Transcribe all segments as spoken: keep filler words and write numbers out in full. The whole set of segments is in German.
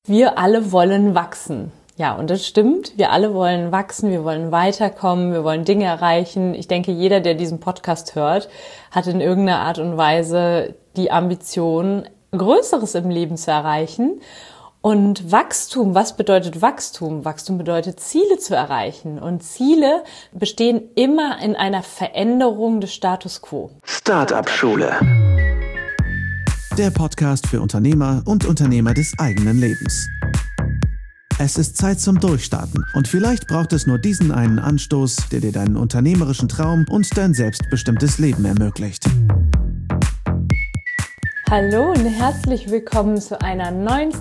Wir alle wollen wachsen. Ja, und das stimmt. Wir alle wollen wachsen, wir wollen weiterkommen, wir wollen Dinge erreichen. Ich denke, jeder, der diesen Podcast hört, hat in irgendeiner Art und Weise die Ambition, Größeres im Leben zu erreichen. Und Wachstum, was bedeutet Wachstum? Wachstum bedeutet, Ziele zu erreichen. Und Ziele bestehen immer in einer Veränderung des Status quo. Start-up-Schule. Der Podcast für Unternehmer und Unternehmer des eigenen Lebens. Es ist Zeit zum Durchstarten und vielleicht braucht es nur diesen einen Anstoß, der dir deinen unternehmerischen Traum und dein selbstbestimmtes Leben ermöglicht. Hallo und herzlich willkommen zu einer neuen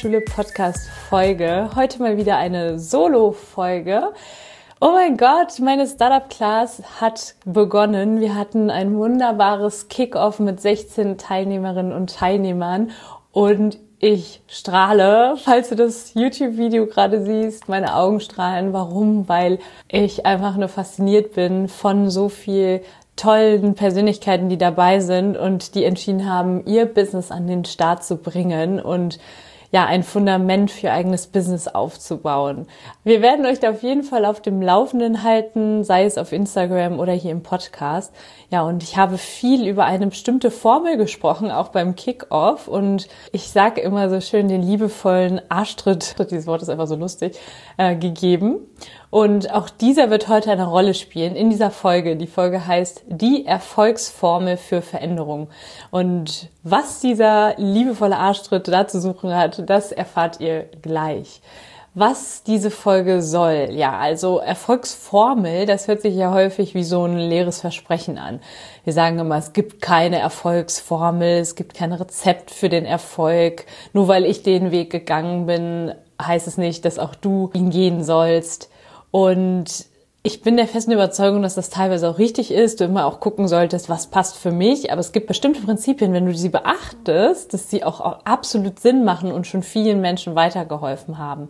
Startup-Schule-Podcast-Folge. Heute mal wieder eine Solo-Folge. Oh mein Gott, meine Startup-Class hat begonnen. Wir hatten ein wunderbares Kick-Off mit sechzehn Teilnehmerinnen und Teilnehmern und ich strahle, falls du das YouTube-Video gerade siehst, meine Augen strahlen. Warum? Weil ich einfach nur fasziniert bin von so viel tollen Persönlichkeiten, die dabei sind und die entschieden haben, ihr Business an den Start zu bringen und ja, ein Fundament für ihr eigenes Business aufzubauen. Wir werden euch da auf jeden Fall auf dem Laufenden halten, sei es auf Instagram oder hier im Podcast. Ja, und ich habe viel über eine bestimmte Formel gesprochen, auch beim Kick-Off. Und ich sage immer so schön den liebevollen Arschtritt, dieses Wort ist einfach so lustig, äh, gegeben. Und auch dieser wird heute eine Rolle spielen in dieser Folge. Die Folge heißt Die Erfolgsformel für Veränderung. Und was dieser liebevolle Arschtritt da zu suchen hat, das erfahrt ihr gleich. Was diese Folge soll, ja, also Erfolgsformel, das hört sich ja häufig wie so ein leeres Versprechen an. Wir sagen immer, es gibt keine Erfolgsformel, es gibt kein Rezept für den Erfolg. Nur weil ich den Weg gegangen bin, heißt es nicht, dass auch du ihn gehen sollst. Und ich bin der festen Überzeugung, dass das teilweise auch richtig ist, du immer auch gucken solltest, was passt für mich. Aber es gibt bestimmte Prinzipien, wenn du sie beachtest, dass sie auch absolut Sinn machen und schon vielen Menschen weitergeholfen haben.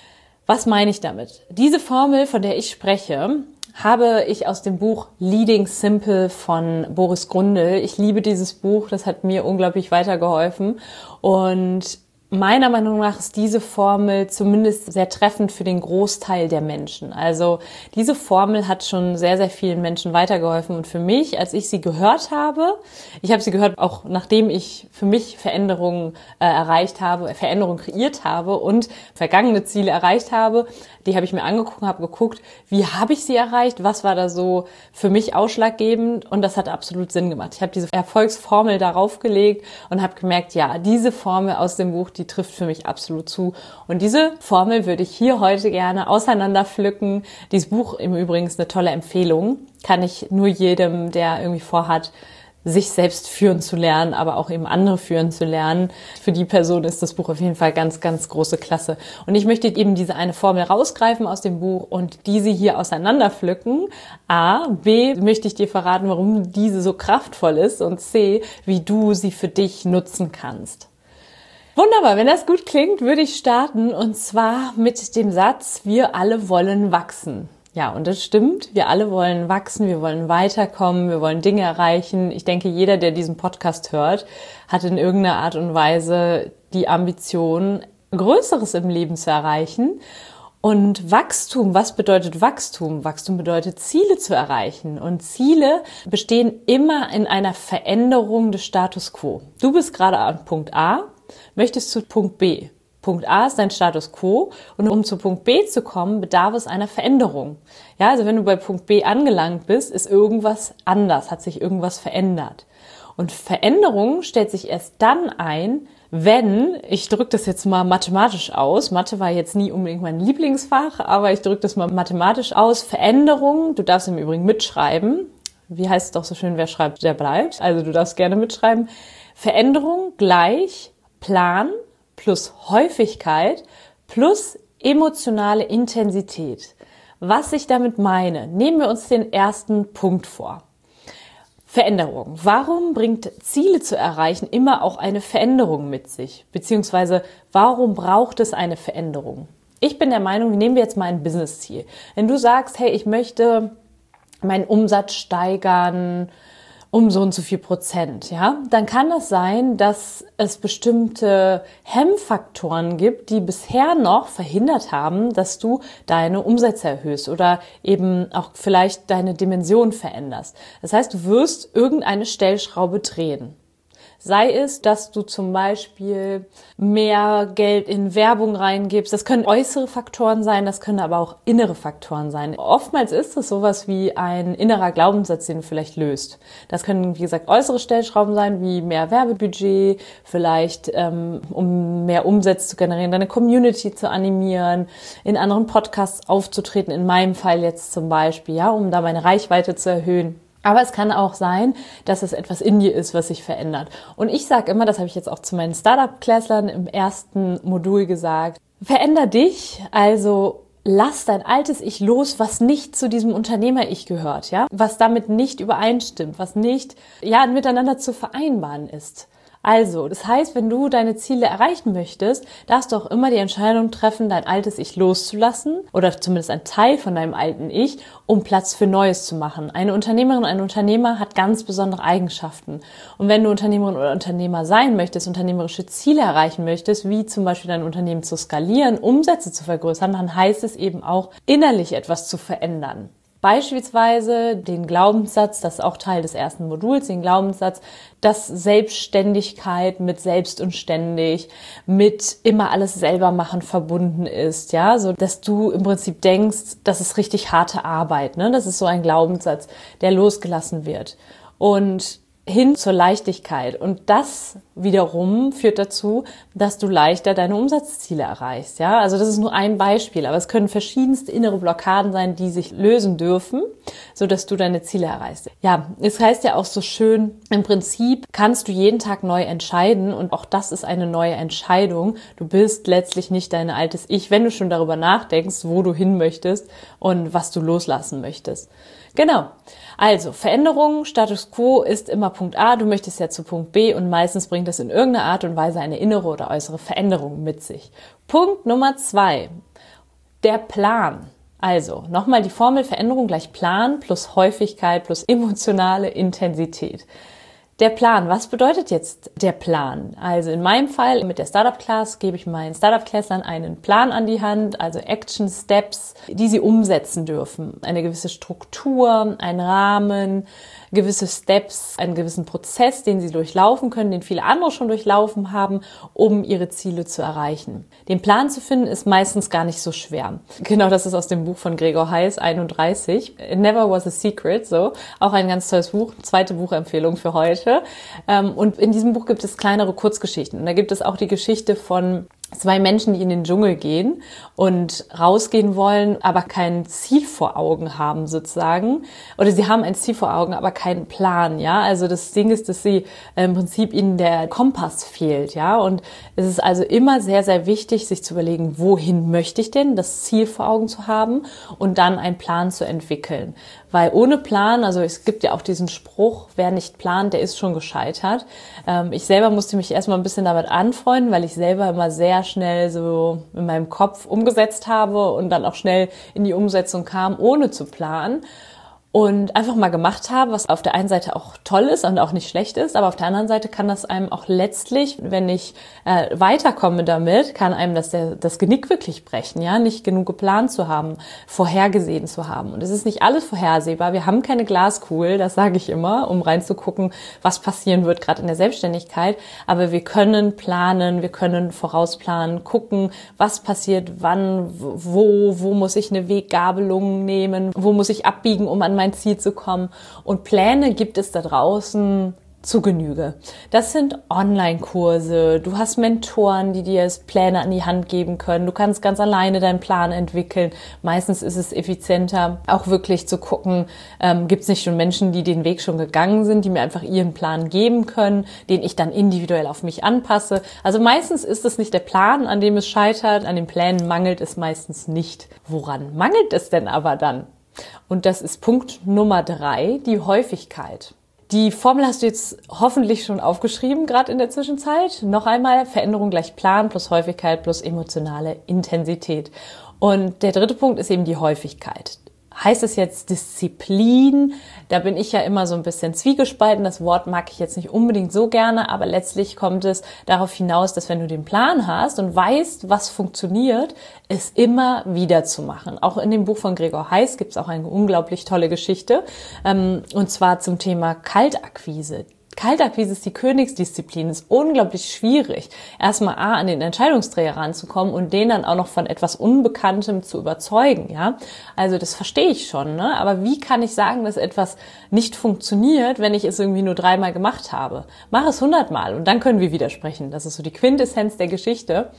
Was meine ich damit? Diese Formel, von der ich spreche, habe ich aus dem Buch Leading Simple von Boris Grundl. Ich liebe dieses Buch, das hat mir unglaublich weitergeholfen. Und meiner Meinung nach ist diese Formel zumindest sehr treffend für den Großteil der Menschen. Also diese Formel hat schon sehr, sehr vielen Menschen weitergeholfen. Und für mich, als ich sie gehört habe, ich habe sie gehört, auch nachdem ich für mich Veränderungen äh, erreicht habe, Veränderungen kreiert habe und vergangene Ziele erreicht habe, die habe ich mir angeguckt, habe geguckt, wie habe ich sie erreicht, was war da so für mich ausschlaggebend, und das hat absolut Sinn gemacht. Ich habe diese Erfolgsformel darauf gelegt und habe gemerkt, ja, diese Formel aus dem Buch, die trifft für mich absolut zu. Und diese Formel würde ich hier heute gerne auseinanderpflücken. Dieses Buch im Übrigen ist eine tolle Empfehlung. Kann ich nur jedem, der irgendwie vorhat, sich selbst führen zu lernen, aber auch eben andere führen zu lernen. Für die Person ist das Buch auf jeden Fall ganz, ganz große Klasse. Und ich möchte eben diese eine Formel rausgreifen aus dem Buch und diese hier auseinanderpflücken. A. B. möchte ich dir verraten, warum diese so kraftvoll ist, und C. wie du sie für dich nutzen kannst. Wunderbar, wenn das gut klingt, würde ich starten, und zwar mit dem Satz, wir alle wollen wachsen. Ja, und das stimmt, wir alle wollen wachsen, wir wollen weiterkommen, wir wollen Dinge erreichen. Ich denke, jeder, der diesen Podcast hört, hat in irgendeiner Art und Weise die Ambition, Größeres im Leben zu erreichen. Und Wachstum, was bedeutet Wachstum? Wachstum bedeutet, Ziele zu erreichen. Und Ziele bestehen immer in einer Veränderung des Status quo. Du bist gerade an Punkt A, möchtest zu Punkt B. Punkt A ist dein Status quo, und um zu Punkt B zu kommen, bedarf es einer Veränderung. Ja, also wenn du bei Punkt B angelangt bist, ist irgendwas anders, hat sich irgendwas verändert. Und Veränderung stellt sich erst dann ein, wenn, ich drücke das jetzt mal mathematisch aus, Mathe war jetzt nie unbedingt mein Lieblingsfach, aber ich drücke das mal mathematisch aus, Veränderung, du darfst im Übrigen mitschreiben, wie heißt es doch so schön, wer schreibt, der bleibt, also du darfst gerne mitschreiben, Veränderung gleich Plan plus Häufigkeit plus emotionale Intensität. Was ich damit meine, nehmen wir uns den ersten Punkt vor. Veränderung. Warum bringt Ziele zu erreichen immer auch eine Veränderung mit sich? Beziehungsweise warum braucht es eine Veränderung? Ich bin der Meinung, nehmen wir jetzt mal ein Business-Ziel. Wenn du sagst, hey, ich möchte meinen Umsatz steigern um so und so viel Prozent, ja, dann kann das sein, dass es bestimmte Hemmfaktoren gibt, die bisher noch verhindert haben, dass du deine Umsätze erhöhst oder eben auch vielleicht deine Dimension veränderst. Das heißt, du wirst irgendeine Stellschraube drehen. Sei es, dass du zum Beispiel mehr Geld in Werbung reingibst. Das können äußere Faktoren sein, das können aber auch innere Faktoren sein. Oftmals ist es sowas wie ein innerer Glaubenssatz, den du vielleicht löst. Das können, wie gesagt, äußere Stellschrauben sein, wie mehr Werbebudget, vielleicht ähm, um mehr Umsätze zu generieren, deine Community zu animieren, in anderen Podcasts aufzutreten, in meinem Fall jetzt zum Beispiel, ja, um da meine Reichweite zu erhöhen. Aber es kann auch sein, dass es etwas in dir ist, was sich verändert. Und ich sage immer, das habe ich jetzt auch zu meinen Startup-Klässlern im ersten Modul gesagt, veränder dich, also lass dein altes Ich los, was nicht zu diesem Unternehmer-Ich gehört, ja, was damit nicht übereinstimmt, was nicht, ja, miteinander zu vereinbaren ist. Also, das heißt, wenn du deine Ziele erreichen möchtest, darfst du auch immer die Entscheidung treffen, dein altes Ich loszulassen oder zumindest ein Teil von deinem alten Ich, um Platz für Neues zu machen. Eine Unternehmerin, ein Unternehmer hat ganz besondere Eigenschaften. Und wenn du Unternehmerin oder Unternehmer sein möchtest, unternehmerische Ziele erreichen möchtest, wie zum Beispiel dein Unternehmen zu skalieren, Umsätze zu vergrößern, dann heißt es eben auch, innerlich etwas zu verändern. Beispielsweise den Glaubenssatz, das ist auch Teil des ersten Moduls, den Glaubenssatz, dass Selbstständigkeit mit selbst und ständig, mit immer alles selber machen verbunden ist, ja, so dass du im Prinzip denkst, das ist richtig harte Arbeit, ne? Das ist so ein Glaubenssatz, der losgelassen wird. Und hin zur Leichtigkeit. Und das wiederum führt dazu, dass du leichter deine Umsatzziele erreichst. Ja, also das ist nur ein Beispiel, aber es können verschiedenste innere Blockaden sein, die sich lösen dürfen, so dass du deine Ziele erreichst. Ja, es heißt ja auch so schön, im Prinzip kannst du jeden Tag neu entscheiden und auch das ist eine neue Entscheidung. Du bist letztlich nicht dein altes Ich, wenn du schon darüber nachdenkst, wo du hin möchtest und was du loslassen möchtest. Genau. Also, Veränderung, Status Quo ist immer Punkt A, du möchtest ja zu Punkt B und meistens bringt das in irgendeiner Art und Weise eine innere oder äußere Veränderung mit sich. Punkt Nummer zwei, der Plan. Also, nochmal die Formel Veränderung gleich Plan plus Häufigkeit plus emotionale Intensität. Der Plan, was bedeutet jetzt der Plan? Also in meinem Fall mit der Startup Class gebe ich meinen Startup Classlern einen Plan an die Hand, also Action Steps, die sie umsetzen dürfen. Eine gewisse Struktur, ein Rahmen, gewisse Steps, einen gewissen Prozess, den sie durchlaufen können, den viele andere schon durchlaufen haben, um ihre Ziele zu erreichen. Den Plan zu finden ist meistens gar nicht so schwer. Genau, das ist aus dem Buch von Gregor Heiss, einunddreißig. It Never Was a Secret, so. Auch ein ganz tolles Buch, zweite Buchempfehlung für heute. Und in diesem Buch gibt es kleinere Kurzgeschichten. Und da gibt es auch die Geschichte von zwei Menschen, die in den Dschungel gehen und rausgehen wollen, aber kein Ziel vor Augen haben sozusagen. Oder sie haben ein Ziel vor Augen, aber keinen Plan, ja. Also das Ding ist, dass sie im Prinzip ihnen der Kompass fehlt, ja. Und es ist also immer sehr, sehr wichtig, sich zu überlegen, wohin möchte ich denn, das Ziel vor Augen zu haben und dann einen Plan zu entwickeln. Weil ohne Plan, also es gibt ja auch diesen Spruch, wer nicht plant, der ist schon gescheitert. Ähm, ich selber musste mich erstmal ein bisschen damit anfreunden, weil ich selber immer sehr schnell so in meinem Kopf umgesetzt habe und dann auch schnell in die Umsetzung kam, ohne zu planen. Und einfach mal gemacht habe, was auf der einen Seite auch toll ist und auch nicht schlecht ist, aber auf der anderen Seite kann das einem auch letztlich, wenn ich äh, weiterkomme damit, kann einem das der, das Genick wirklich brechen, ja, nicht genug geplant zu haben, vorhergesehen zu haben. Und es ist nicht alles vorhersehbar. Wir haben keine Glaskugel, das sage ich immer, um reinzugucken, was passieren wird, gerade in der Selbstständigkeit. Aber wir können planen, wir können vorausplanen, gucken, was passiert, wann, wo, wo muss ich eine Weggabelung nehmen, wo muss ich abbiegen, um an mein Ziel zu kommen. Und Pläne gibt es da draußen zu Genüge. Das sind Online-Kurse, du hast Mentoren, die dir Pläne an die Hand geben können, du kannst ganz alleine deinen Plan entwickeln. Meistens ist es effizienter, auch wirklich zu gucken, ähm, gibt es nicht schon Menschen, die den Weg schon gegangen sind, die mir einfach ihren Plan geben können, den ich dann individuell auf mich anpasse. Also meistens ist es nicht der Plan, an dem es scheitert, an den Plänen mangelt es meistens nicht. Woran mangelt es denn aber dann? Und das ist Punkt Nummer drei, die Häufigkeit. Die Formel hast du jetzt hoffentlich schon aufgeschrieben, gerade in der Zwischenzeit. Noch einmal, Veränderung gleich Plan plus Häufigkeit plus emotionale Intensität. Und der dritte Punkt ist eben die Häufigkeit. Heißt es jetzt Disziplin? Da bin ich ja immer so ein bisschen zwiegespalten. Das Wort mag ich jetzt nicht unbedingt so gerne, aber letztlich kommt es darauf hinaus, dass wenn du den Plan hast und weißt, was funktioniert, es immer wieder zu machen. Auch in dem Buch von Gregor Heiß gibt es auch eine unglaublich tolle Geschichte, und zwar zum Thema Kaltakquise. Kaltakquise ist die Königsdisziplin, ist unglaublich schwierig, erstmal A, an den Entscheidungsträger ranzukommen und den dann auch noch von etwas Unbekanntem zu überzeugen, ja. Also das verstehe ich schon, ne? Aber wie kann ich sagen, dass etwas nicht funktioniert, wenn ich es irgendwie nur dreimal gemacht habe? Mach es hundertmal und dann können wir widersprechen. Das ist so die Quintessenz der Geschichte.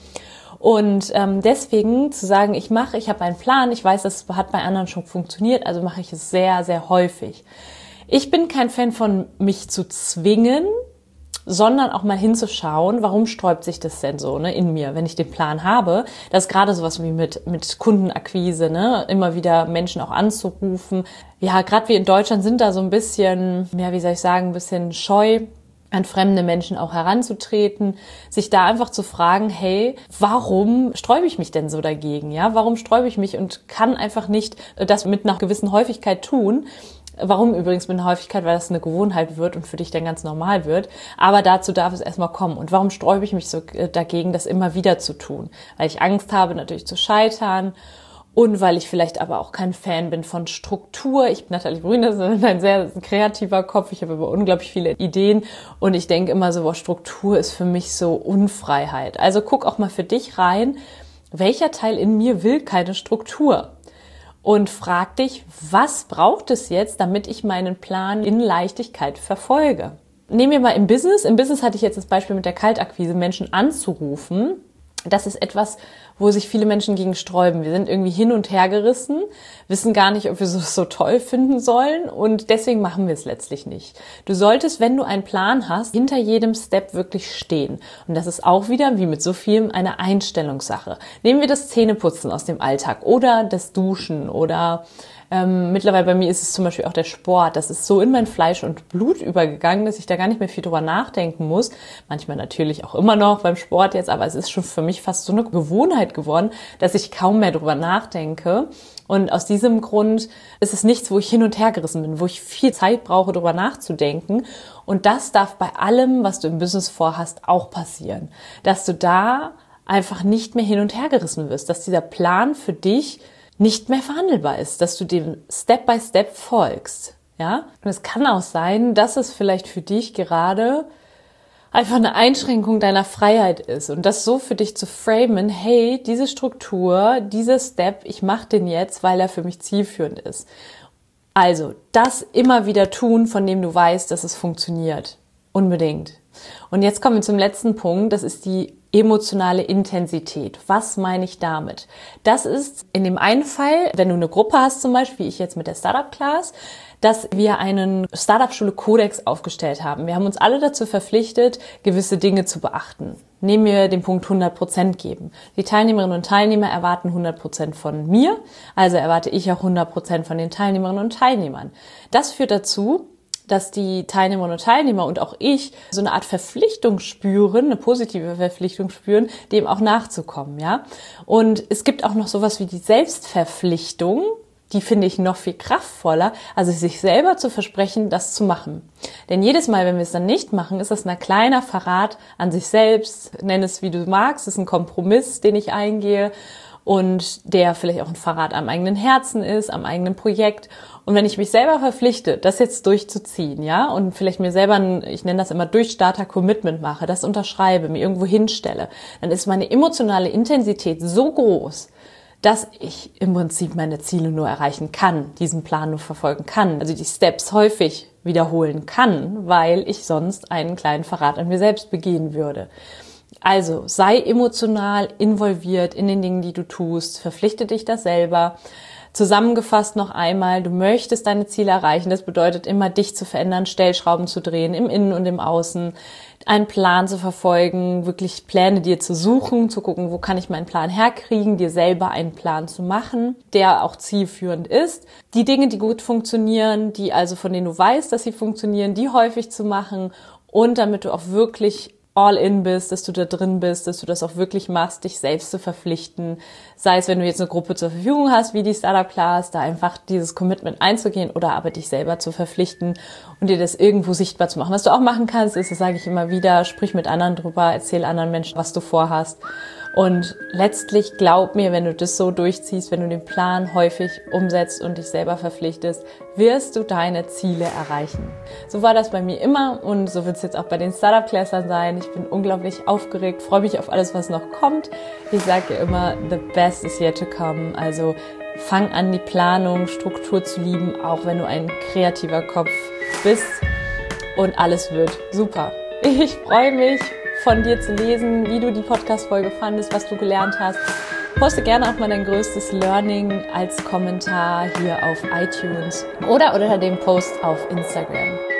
Und ähm, deswegen zu sagen, ich mache, ich habe einen Plan, ich weiß, das hat bei anderen schon funktioniert, also mache ich es sehr, sehr häufig. Ich bin kein Fan von mich zu zwingen, sondern auch mal hinzuschauen, warum sträubt sich das denn so, ne, in mir, wenn ich den Plan habe. Das ist gerade sowas wie mit mit Kundenakquise, ne, immer wieder Menschen auch anzurufen. Ja, gerade wir in Deutschland sind da so ein bisschen, ja, wie soll ich sagen, ein bisschen scheu, an fremde Menschen auch heranzutreten, sich da einfach zu fragen, hey, warum sträube ich mich denn so dagegen, ja? Warum sträube ich mich und kann einfach nicht das mit einer gewissen Häufigkeit tun? Warum übrigens mit einer Häufigkeit? Weil das eine Gewohnheit wird und für dich dann ganz normal wird. Aber dazu darf es erstmal kommen. Und warum sträube ich mich so dagegen, das immer wieder zu tun? Weil ich Angst habe, natürlich zu scheitern. Und weil ich vielleicht aber auch kein Fan bin von Struktur. Ich bin Nathalie Brüner, ein sehr kreativer Kopf. Ich habe aber unglaublich viele Ideen. Und ich denke immer so, boah, Struktur ist für mich so Unfreiheit. Also guck auch mal für dich rein, welcher Teil in mir will keine Struktur? Und frag dich, was braucht es jetzt, damit ich meinen Plan in Leichtigkeit verfolge? Nehmen wir mal im Business. Im Business hatte ich jetzt das Beispiel mit der Kaltakquise, Menschen anzurufen. Das ist etwas, wo sich viele Menschen gegen sträuben. Wir sind irgendwie hin und her gerissen, wissen gar nicht, ob wir es so, so toll finden sollen und deswegen machen wir es letztlich nicht. Du solltest, wenn du einen Plan hast, hinter jedem Step wirklich stehen. Und das ist auch wieder, wie mit so vielem, eine Einstellungssache. Nehmen wir das Zähneputzen aus dem Alltag oder das Duschen oder Ähm, mittlerweile bei mir ist es zum Beispiel auch der Sport. Das ist so in mein Fleisch und Blut übergegangen, dass ich da gar nicht mehr viel drüber nachdenken muss. Manchmal natürlich auch immer noch beim Sport jetzt, aber es ist schon für mich fast so eine Gewohnheit geworden, dass ich kaum mehr drüber nachdenke. Und aus diesem Grund ist es nichts, wo ich hin und her gerissen bin, wo ich viel Zeit brauche, drüber nachzudenken. Und das darf bei allem, was du im Business vorhast, auch passieren. Dass du da einfach nicht mehr hin und her gerissen wirst, dass dieser Plan für dich nicht mehr verhandelbar ist, dass du dem Step by Step folgst, ja? Und es kann auch sein, dass es vielleicht für dich gerade einfach eine Einschränkung deiner Freiheit ist und das so für dich zu framen, hey, diese Struktur, dieser Step, ich mache den jetzt, weil er für mich zielführend ist. Also, das immer wieder tun, von dem du weißt, dass es funktioniert. Unbedingt. Und jetzt kommen wir zum letzten Punkt, das ist die emotionale Intensität. Was meine ich damit? Das ist in dem einen Fall, wenn du eine Gruppe hast zum Beispiel, wie ich jetzt mit der Startup Class, dass wir einen Startup-Schule-Kodex aufgestellt haben. Wir haben uns alle dazu verpflichtet, gewisse Dinge zu beachten. Nehmen wir den Punkt hundert Prozent geben. Die Teilnehmerinnen und Teilnehmer erwarten hundert Prozent von mir, also erwarte ich auch hundert Prozent von den Teilnehmerinnen und Teilnehmern. Das führt dazu, dass die Teilnehmerinnen und Teilnehmer und auch ich so eine Art Verpflichtung spüren, eine positive Verpflichtung spüren, dem auch nachzukommen, ja. Und es gibt auch noch sowas wie die Selbstverpflichtung, die finde ich noch viel kraftvoller, also sich selber zu versprechen, das zu machen. Denn jedes Mal, wenn wir es dann nicht machen, ist das ein kleiner Verrat an sich selbst, nenn es wie du magst, es ist ein Kompromiss, den ich eingehe und der vielleicht auch ein Verrat am eigenen Herzen ist, am eigenen Projekt. Und wenn ich mich selber verpflichte, das jetzt durchzuziehen, ja, und vielleicht mir selber ein, ich nenne das immer Durchstarter-Commitment mache, das unterschreibe, mir irgendwo hinstelle, dann ist meine emotionale Intensität so groß, dass ich im Prinzip meine Ziele nur erreichen kann, diesen Plan nur verfolgen kann, also die Steps häufig wiederholen kann, weil ich sonst einen kleinen Verrat an mir selbst begehen würde. Also sei emotional involviert in den Dingen, die du tust, verpflichte dich das selber. Zusammengefasst noch einmal, du möchtest deine Ziele erreichen, das bedeutet immer, dich zu verändern, Stellschrauben zu drehen, im Innen und im Außen, einen Plan zu verfolgen, wirklich Pläne dir zu suchen, zu gucken, wo kann ich meinen Plan herkriegen, dir selber einen Plan zu machen, der auch zielführend ist. Die Dinge, die gut funktionieren, die also von denen du weißt, dass sie funktionieren, die häufig zu machen und damit du auch wirklich all in bist, dass du da drin bist, dass du das auch wirklich machst, dich selbst zu verpflichten. Sei es, wenn du jetzt eine Gruppe zur Verfügung hast, wie die Startup Class, da einfach dieses Commitment einzugehen oder aber dich selber zu verpflichten und dir das irgendwo sichtbar zu machen. Was du auch machen kannst, ist, das sage ich immer wieder, sprich mit anderen drüber, erzähl anderen Menschen, was du vorhast. Und letztlich glaub mir, wenn du das so durchziehst, wenn du den Plan häufig umsetzt und dich selber verpflichtest, wirst du deine Ziele erreichen. So war das bei mir immer und so wird es jetzt auch bei den Startup-Classern sein. Ich bin unglaublich aufgeregt, freue mich auf alles, was noch kommt. Ich sage ja immer, the best is yet to come. Also fang an, die Planung, Struktur zu lieben, auch wenn du ein kreativer Kopf bist und alles wird super. Ich freue mich, von dir zu lesen, wie du die Podcast-Folge fandest, was du gelernt hast. Poste gerne auch mal dein größtes Learning als Kommentar hier auf iTunes oder unter dem Post auf Instagram.